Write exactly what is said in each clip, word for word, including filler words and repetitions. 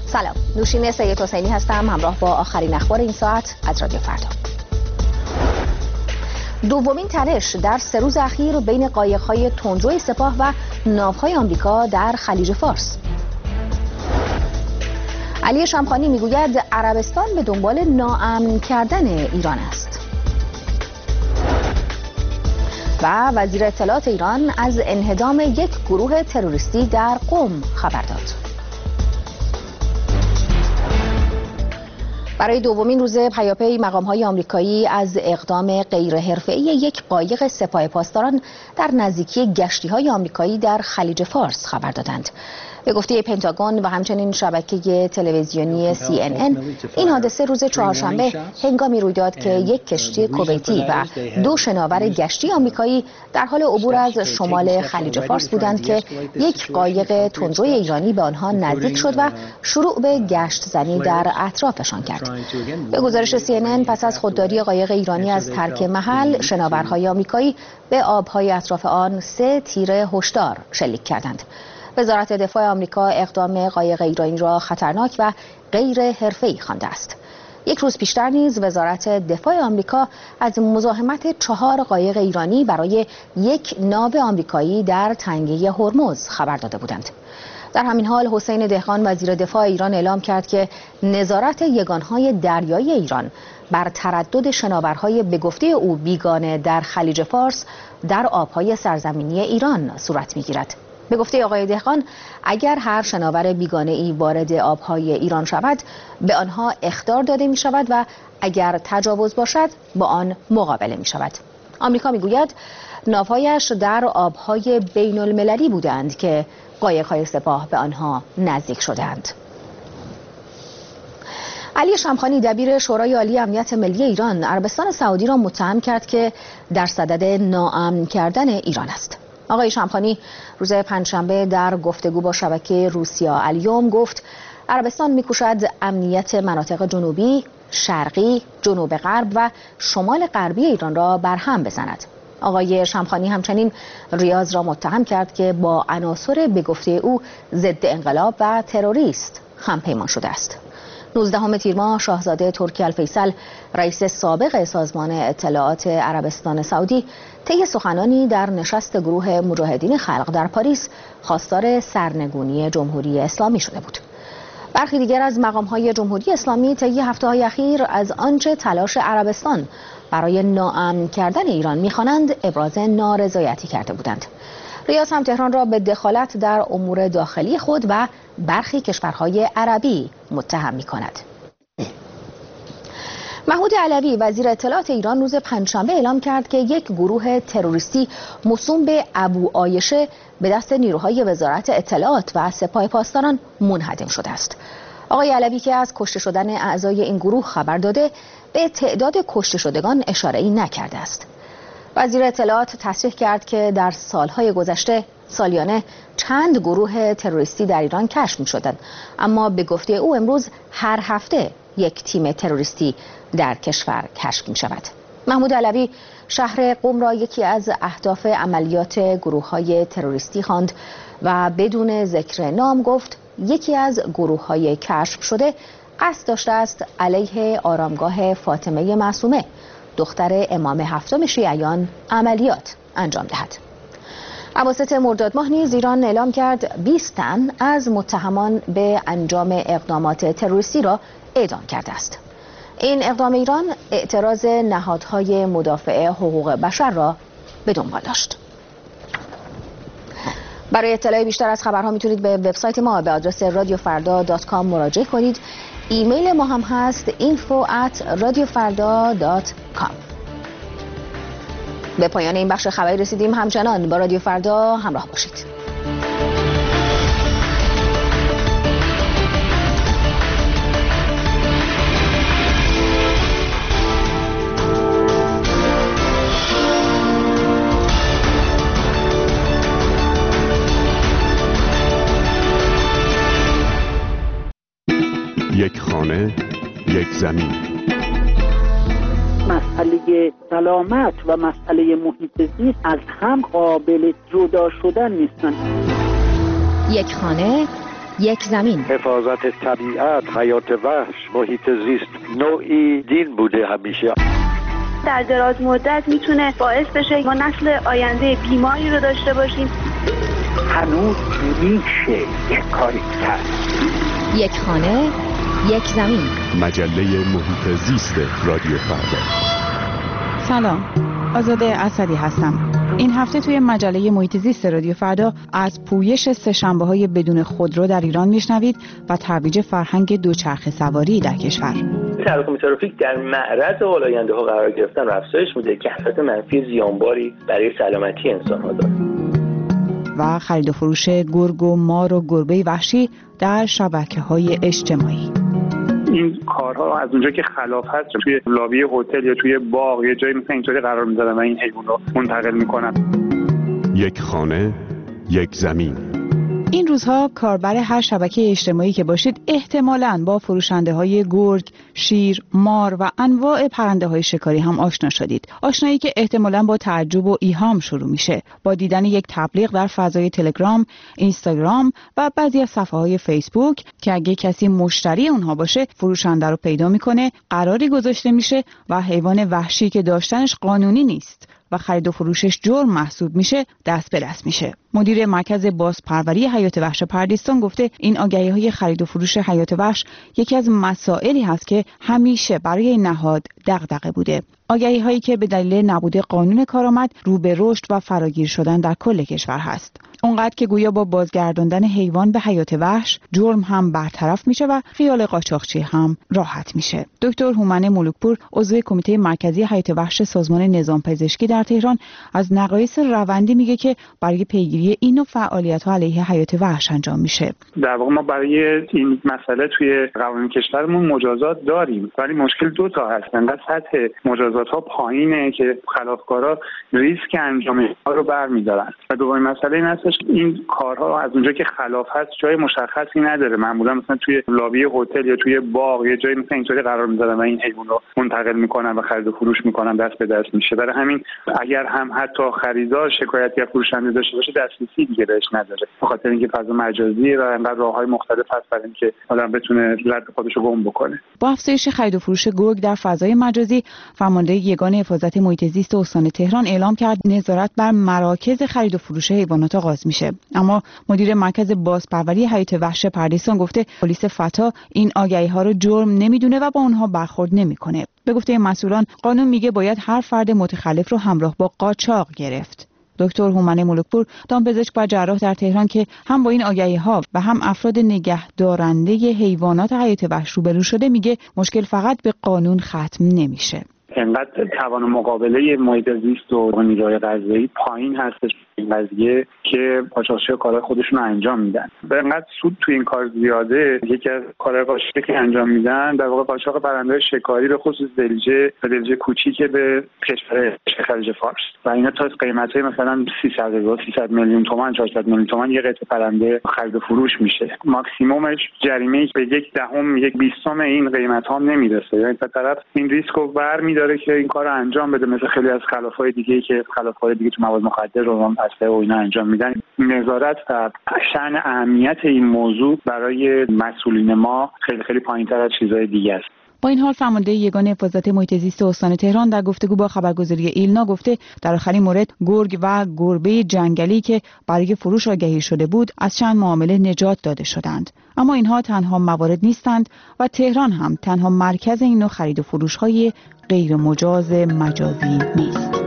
سلام، نوشین سید حسینی هستم همراه با آخرین اخبار این ساعت از رادیو فردا. دومین تنش در سه روز اخیر بین قایق‌های تندروی سپاه و ناوهای آمریکا در خلیج فارس. علی شمخانی میگوید عربستان به دنبال ناامن کردن ایران است. و وزیر اطلاعات ایران از انهدام یک گروه تروریستی در قم خبر داد. برای دومین روز پیاپی مقام‌های آمریکایی از اقدام غیرحرفه‌ای یک قایق سپاه پاسداران در نزدیکی گشتی‌های آمریکایی در خلیج فارس خبر دادند. به گفته پنتاگون و همچنین شبکه تلویزیونی سی ان ان، این حادثه روز چهارشنبه هنگامی روی داد که یک کشتی کویتی و دو شناور گشتی آمریکایی در حال عبور از شمال خلیج فارس بودند که یک قایق تندروی ایرانی به آنها نزدیک شد و شروع به گشت زنی در اطرافشان کرد. به گزارش سی ان ان، پس از خودداری قایق ایرانی از ترک محل، شناورهای آمریکایی به آبهای اطراف آن سه تیر هشدار شلیک کردند. وزارت دفاع آمریکا اقدام قایق ایرانی را خطرناک و غیر حرفه‌ای خوانده است. یک روز پیشتر نیز وزارت دفاع آمریکا از مزاحمت چهار قایق ایرانی برای یک ناو آمریکایی در تنگه هرمز خبر داده بودند. در همین حال حسین دهقان وزیر دفاع ایران اعلام کرد که نظارت یگانهای دریایی ایران بر تردد شناورهای به گفته او بیگانه در خلیج فارس در آبهای سرزمینی ایران صورت می‌گیرد. به گفته آقای دهقان، اگر هر شناور بیگانه‌ای وارد آبهای ایران شود، به آنها اخطار داده می شود و اگر تجاوز باشد با آن مقابله می شود. آمریکا می گوید ناوهایش در آبهای بین المللی بودند که قایق‌های سپاه به آنها نزدیک شدند. علی شمخانی دبیر شورای عالی امنیت ملی ایران عربستان سعودی را متهم کرد که در صدد ناامن کردن ایران است. آقای شمخانی روز پنجشنبه در گفتگو با شبکه روسیا الیوم گفت عربستان می‌کوشد امنیت مناطق جنوبی، شرقی، جنوب غرب و شمال غربی ایران را برهم بزند. آقای شمخانی همچنین ریاض را متهم کرد که با عناصر به گفته او ضد انقلاب و تروریست همپیمان شده است. نوزدهم تیر ماه شاهزاده ترکی الفیصل رئیس سابق سازمان اطلاعات عربستان سعودی طی سخنانی در نشست گروه مجاهدین خلق در پاریس خواستار سرنگونی جمهوری اسلامی شده بود. برخی دیگر از مقام‌های جمهوری اسلامی طی هفته‌های اخیر از آنچه تلاش عربستان برای ناامن کردن ایران می‌خوانند ابراز نارضایتی کرده بودند. ریاض هم تهران را به دخالت در امور داخلی خود و برخی کشورهای عربی متهم می‌کند. محمود علوی وزیر اطلاعات ایران روز پنجشنبه اعلام کرد که یک گروه تروریستی موسوم به ابو عایشه به دست نیروهای وزارت اطلاعات و سپاه پاسداران منهدم شده است. آقای علوی که از کشته شدن اعضای این گروه خبر داده، به تعداد کشته شدگان اشاره‌ای نکرده است. وزیر اطلاعات تصریح کرد که در سالهای گذشته سالیانه چند گروه تروریستی در ایران کشف می‌شدند، اما به گفته او امروز هر هفته یک تیم تروریستی در کشور کشف می‌شود. محمود علوی شهر قم را یکی از اهداف عملیات گروه‌های تروریستی خواند و بدون ذکر نام گفت یکی از گروه‌های کشف شده قصد داشته است علیه آرامگاه فاطمه معصومه دختر امام هفتم شیعیان عملیات انجام دهد. اواسط مرداد ماه نیز ایران اعلام کرد بیست تن از متهمان به انجام اقدامات تروریستی را اعدام کرده است. این اقدام ایران اعتراض نهادهای مدافع حقوق بشر را به دنبال داشت. برای اطلاع بیشتر از خبرها میتونید به وبسایت ما به آدرس رادیو فردا دات کام مراجعه کنید. ایمیل ما هم هست اینفو ات رادیو فردا دات کام. به پایان این بخش خبری رسیدیم. همچنان با رادیو فردا همراه باشید. یک خانه، یک زمین. مسئله سلامت و مسئله محیط زیست از هم قابل جدا شدن نیستن. یک خانه، یک زمین. حفاظت طبیعت، حیات وحش، محیط زیست نوعی دین بوده همیشه. در دراز مدت میتونه باعث بشه ما نسل آینده بیماری رو داشته باشیم. هنوز میشه یک کاری کرد. یک خانه، یک زمین. مجله محیط زیست رادیو فردا. سلام، آزاده اسدی هستم. این هفته توی مجله محیط زیست رادیو فردا از پویش سه‌شنبه‌های بدون خودرو در ایران میشنوید و ترویج فرهنگ دوچرخه سواری در کشور. تراکم ترافیک در معرض آلاینده ها قرار گرفتن و افزایش میده که اثرات منفی زیانباری برای سلامتی انسان ها داره. و خرید و فروش گرگ و مار و گربه وحشی در شبکه‌های اجتماعی. این کارها از اونجا که خلاف هست توی لابی هتل یا توی باغ یا جایی مثل اینطوری قرار می‌ذارن و این حیوان رو منتقل می‌کنن. یک خانه، یک زمین. این روزها کاربر هر شبکه اجتماعی که باشید احتمالاً با فروشنده‌های گرگ، شیر، مار و انواع پرنده‌های شکاری هم آشنا شدید. آشنایی که احتمالاً با تعجب و ایهام شروع میشه، با دیدن یک تبلیغ در فضای تلگرام، اینستاگرام و بعضی از صفحه‌های فیسبوک که اگه کسی مشتری اونها باشه، فروشنده رو پیدا میکنه، قراری گذاشته میشه و حیوان وحشی که داشتنش قانونی نیست و خرید و فروشش جرم محسوب میشه، دست به دست میشه. مدیر مرکز بازپروری حیات وحش پردیستان گفته این آگهی‌های خرید و فروش حیات وحش یکی از مسائلی هست که همیشه برای این نهاد دغدغه بوده. آگهی‌هایی که به دلیل نبود قانون کارآمد رو به رشد و فراگیر شدن در کل کشور هست. اونقدر که گویا با بازگرداندن حیوان به حیات وحش جرم هم برطرف میشه و خیال قاچاقچی هم راحت میشه. دکتر هومن ملوکپور عضو کمیته مرکزی حیات وحش سازمان نظام پزشکی در تهران از نقایص روندی میگه که برای پیگیری این نوع فعالیت‌ها علیه حیات وحش انجام میشه. در واقع ما برای این مسئله توی قوانین کشورمون مجازات داریم، ولی مشکل دو تا هست. انقدر سطح مجازات‌ها پایینه که خلافکارا ریسک انجام این کار رو برمی‌دارن. و دومین مسئله این هست این کارها از اونجا که خلاف هست جای مشخصی نداره. معمولا مثلا توی لابی هتل یا توی باغ یا جایی مثلا اینطوری قرار می‌ذارن و این حیوان رو منتقل می‌کنن و خرید و فروش می‌کنن، دست به دست میشه. برای همین اگر هم حتی خریدار شکایت یا فروشنده داشته باشه دسترسی دیگه بهش نداره، به خاطر اینکه فضا مجازیه و انقدر راه‌های مختلف هست برای اینکه آدم بتونه رد خودش رو گم بکنه. با افزایش خرید و فروش گرگ در فضای مجازی، فرمانده یگان حفاظت محیط زیست استان تهران اعلام کرد نظارت بر مراکز خرید و فروش حیوانات آغاز میشه. اما مدیر مرکز بازپروری حیات وحش پردیسان گفته پلیس فتا این آگهی‌ها رو جرم نمیدونه و با اونها برخورد نمیکنه. به گفته مسئولان قانون میگه باید هر فرد متخلف رو همراه با قاچاق گرفت. دکتر هومن ملوکپور دامپزشک و جراح در تهران که هم با این آگهی‌ها و هم افراد نگهدارنده حیوانات حیات وحش روبرو شده میگه مشکل فقط به قانون ختم نمیشه. انقدر توان مقابله محیط زیست و نیروهای غذایی پایین هستش این قضیه که قاچاقچی‌ها کارهای خودشون رو انجام میدن. به انقدر سود تو این کار زیاده، یکی از کارهای قاچاقی که انجام میدن در واقع قاچاق پرنده‌های شکاری به خصوص دلجه و دلجه کوچیک به کشور خلیج فارس و اینا تا قیمت‌های مثلا سیصد هزار سیصد میلیون تومان چهارصد میلیون تومان یه قطعه پرنده خرید و فروش میشه. ماکسیممش جریمه‌ای به یک دهم یک بیستم این قیمت‌ها نمیرسه. یعنی تا طرف این ریسکو برمی‌داره که این کارو انجام بده، مثل خیلی از خلافای دیگه‌ای که خلافای دیگه تو مواد مخدر رو و اینا انجام میدن. نظارت و شأن اهمیت این موضوع برای مسئولین ما خیلی خیلی پایین‌تر از چیزهای دیگه است. با این حال فرمانده یگان حفاظت محیط زیست استان تهران در گفتگو با خبرگزاری ایلنا گفته در آخرین مورد گرگ و گربه جنگلی که برای فروش آگهی شده بود از چند معامله نجات داده شدند. اما اینها تنها موارد نیستند و تهران هم تنها مرکز این نوع خرید و فروش‌های غیر مجاز مجازی نیست.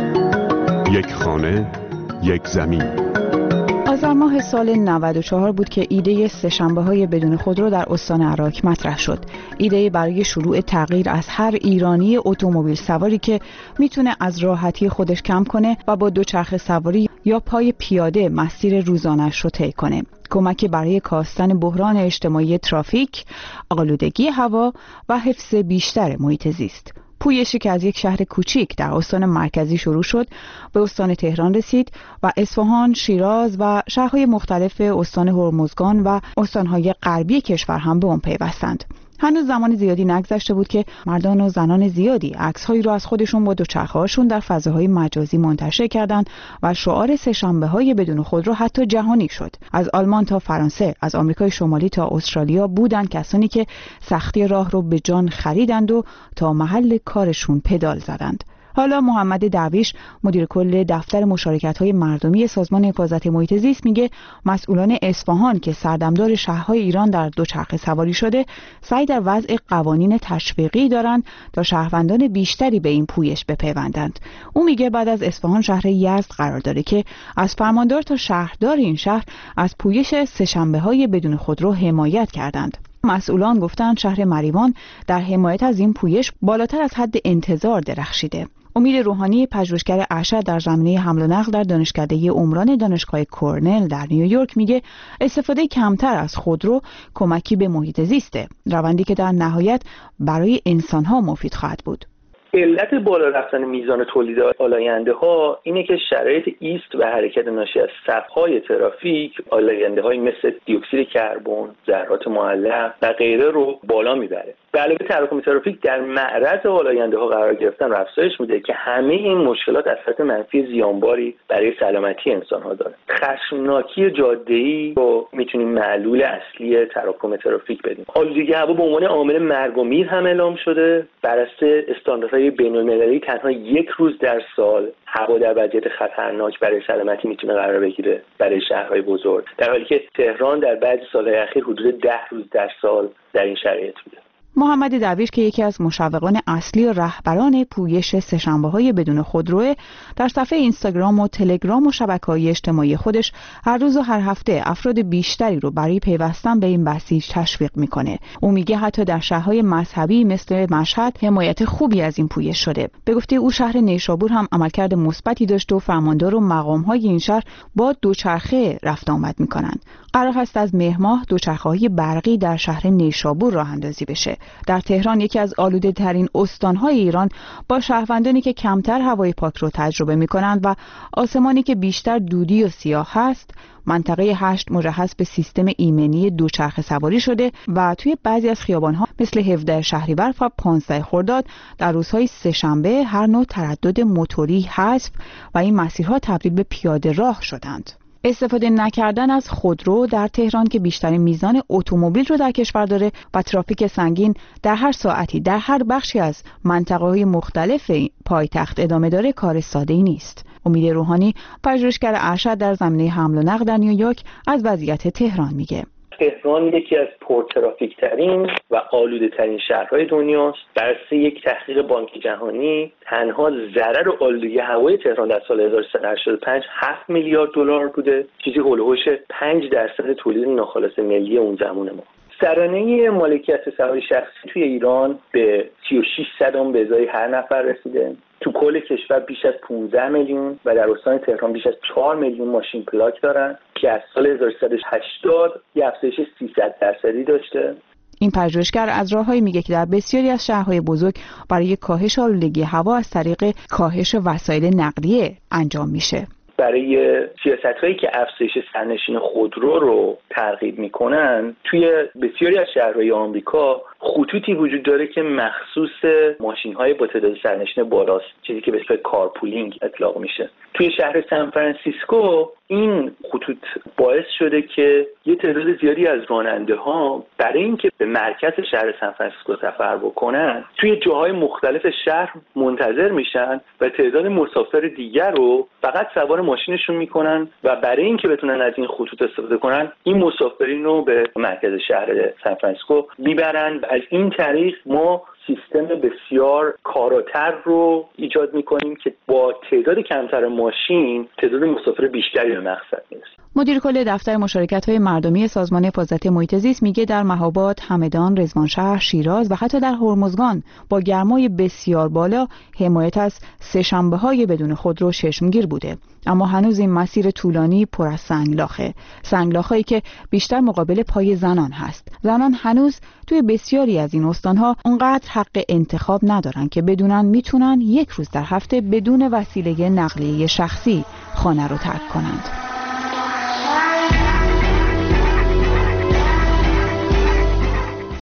یک خانه، یک زمین. آذر ماه سال نود و چهار بود که ایده سه‌شنبه‌های بدون خودرو در استان عراق مطرح شد. ایده برای شروع تغییر از هر ایرانی اتومبیل سواری که میتونه از راحتی خودش کم کنه و با دوچرخه سواری یا پای پیاده مسیر روزانه‌اش رو طی کنه. کمکی برای کاستن بحران اجتماعی ترافیک، آلودگی هوا و حفظ بیشتر محیط زیست. پویشی که از یک شهر کوچیک در استان مرکزی شروع شد به استان تهران رسید و اصفهان، شیراز و شهرهای مختلف استان هرمزگان و استانهای غربی کشور هم به آن پیوستند. هنوز زمان زیادی نگذشته بود که مردان و زنان زیادی عکس‌هایی رو از خودشون با دوچرخه‌هاشون در فضاهای مجازی منتشر کردند و شعار سه‌شنبه‌های بدون خودرو حتی جهانی شد. از آلمان تا فرانسه، از آمریکای شمالی تا استرالیا بودند کسانی که سختی راه رو به جان خریدند و تا محل کارشون پدال زدند. حالا محمد درویش مدیر کل دفتر مشارکت‌های مردمی سازمان حفاظت محیط زیست میگه مسئولان اصفهان که سردمدار شهرهای ایران در دوچرخه سواری شده سعی در وضع قوانین تشویقی دارند تا شهروندان بیشتری به این پویش بپیوندند. او میگه بعد از اصفهان شهر یزد قرار داره که از فرماندار تا شهردار این شهر از پویش سه‌شنبه‌های بدون خودرو حمایت کردند. مسئولان گفتند شهر مریوان در حمایت از این پویش بالاتر از حد انتظار درخشیده. امید روحانی پژوهشگر ارشد در زمینه حمل و نقل در دانشکده عمران دانشگاه کرنل در نیویورک میگه استفاده کمتر از خودرو کمکی به محیط زیسته، روندی که در نهایت برای انسان‌ها مفید خواهد بود. علت بالا رفتن میزان تولید آلاینده ها اینه که شرایط ایست و حرکت ناشی از صف‌های ترافیک آلاینده های مثل دی اکسید کربن، ذرات معلق و غیره رو بالا میبره. به علاوه تراکم ترافیک در معرض آلاینده ها قرار گرفتن و افزایش میده که همه این مشکلات اثرات منفی زیانباری برای سلامتی انسان ها داره. خشمناکی جاده‌ای رو میتونیم معلول اصلی تراکم ترافیک بدیم. آلودگی هوا به عنوان عامل مرگ و میر هم اعلام شده. بر اساس استانداردهای بین‌المللی تنها یک روز در سال هوا در وضعیت خطرناک برای سلامتی میتونه قرار بگیره برای شهرهای بزرگ، در حالی که تهران در بعضی سالهای اخیر حدود ده روز در سال در این شرایط بوده. محمد درویش که یکی از مشوقان اصلی و رهبران پویش سه‌شنبه‌های بدون خودرو در صفحه اینستاگرام و تلگرام و شبکه‌های اجتماعی خودش هر روز و هر هفته افراد بیشتری رو برای پیوستن به این بسیج تشویق میکنه. او میگه حتی در شهرهای مذهبی مثل مشهد حمایت خوبی از این پویش شده. به گفته او شهر نیشابور هم عملکرد مثبتی داشته و فرماندار و مقام‌های این شهر با دوچرخه رفت آمد میکنن. قرار هست از مهر ماه دوچرخه‌های برقی در شهر نیشابور راه اندازی بشه. در تهران یکی از آلوده ترین استانهای ایران با شهروندانی که کمتر هوای پاک رو تجربه می کنند و آسمانی که بیشتر دودی و سیاه هست، منطقه هشت مجهز به سیستم ایمنی دوچرخه سواری شده و توی بعضی از خیابانها مثل هفده شهریور و پانزده خرداد در روزهای سه‌شنبه هر نوع تردد موتوری حذف و این مسیرها تبدیل به پیاده راه شدند. استفاده نکردن از خودرو در تهران که بیشترین میزان اتومبیل رو در کشور داره و ترافیک سنگین در هر ساعتی در هر بخشی از منطقه‌های مختلف پایتخت ادامه داره کار ساده‌ای نیست. امید روحانی پژوهشگر ارشد در زمینه حمل و نقل در نیویورک از وضعیت تهران میگه. تهران یکی از پرترافیک ترین و آلوده ترین شهرهای دنیاست. بر اساس یک تحقیق بانک جهانی تنها ضرر و آلودگی هوای تهران در سال هزار و سیصد و هشتاد و پنج هفت میلیارد دلار بوده، چیزی هولوش پنج درصد تولید ناخالص ملی اون زمان ما. سرانه مالکیت سواری شخصی توی ایران به سی و شش صدام به ازای هر نفر رسیده. تو کل کشور بیش از پانزده میلیون و در استان تهران بیش از چهار میلیون ماشین پلاک دارن که از سال هزار و سیصد و هشتاد یه افزایش سیصد درصدی داشته. این پژوهشگر از راههایی میگه که در بسیاری از شهرهای بزرگ برای کاهش آلودگی هوا از طریق کاهش وسایل نقلیه انجام میشه. برای سیاست‌هایی که افزایش سرنشین خودرو رو ترغیب میکنن توی بسیاری از شهرهای آمریکا خطوطی وجود داره که مخصوص ماشین‌های با تعداد سرنشین بالاست، چیزی که به اسم کارپولینگ اطلاق میشه. توی شهر سان فرانسیسکو این خطوط باعث شده که یه تعداد زیادی از راننده‌ها برای اینکه به مرکز شهر سان فرانسیسکو سفر بکنن توی جاهای مختلف شهر منتظر میشن و تعداد مسافر دیگر رو فقط سوار ماشینشون میکنن و برای اینکه بتونن از این خطوط استفاده کنن این مسافرین رو به مرکز شهر سان فرانسیسکو میبرن. از این طریق ما سیستم بسیار کاراتر رو ایجاد میکنیم که با تعداد کمتر ماشین تعداد مسافر بیشتری به مقصد میرسه. مدیر کل دفتر مشارکت‌های مردمی سازمان حفاظت محیط زیست میگه در مهاباد، همدان، رضوانشهر، شیراز و حتی در هرمزگان با گرمای بسیار بالا حمایت از سه‌شنبه‌های بدون خودرو چشمگیر بوده. اما هنوز این مسیر طولانی پر از سنگلاخه. سنگلاخه‌ای که بیشتر مقابل پای زنان هست. زنان هنوز توی بسیاری از این استان‌ها اونقدر حق انتخاب ندارن که بدونن میتونن یک روز در هفته بدون وسیله نقلیه شخصی خانه رو ترک کنند.